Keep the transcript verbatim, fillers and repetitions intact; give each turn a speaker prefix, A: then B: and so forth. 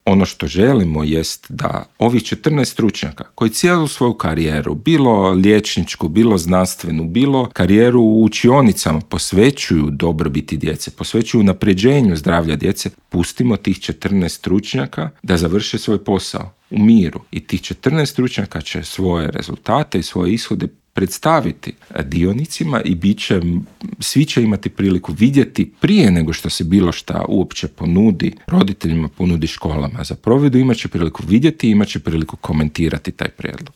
A: Ono što želimo jest da ovih četrnaest stručnjaka koji cijelu svoju karijeru, bilo liječničku, bilo znanstvenu, bilo karijeru u učionicama, posvećuju dobrobiti djece, posvećuju unapređenju zdravlja djece, pustimo tih četrnaest stručnjaka da završe svoj posao u miru. I tih četrnaest stručnjaka će svoje rezultate i svoje ishode predstaviti dionicima i bit će, svi će imati priliku vidjeti prije nego što se bilo šta uopće ponudi roditeljima, ponudi školama za provedbu, imat će priliku vidjeti i imat će priliku komentirati taj prijedlog.